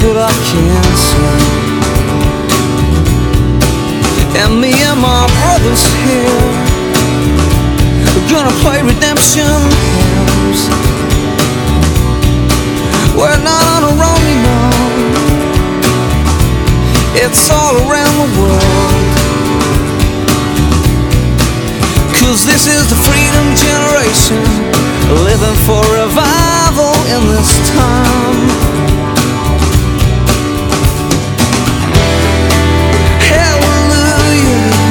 but I can't sing. And me and my brothers here are gonna play redemption hymns. We're not on our own, you know. It's all around the world. 'Cause this is the freedom generation, living for revival in this time.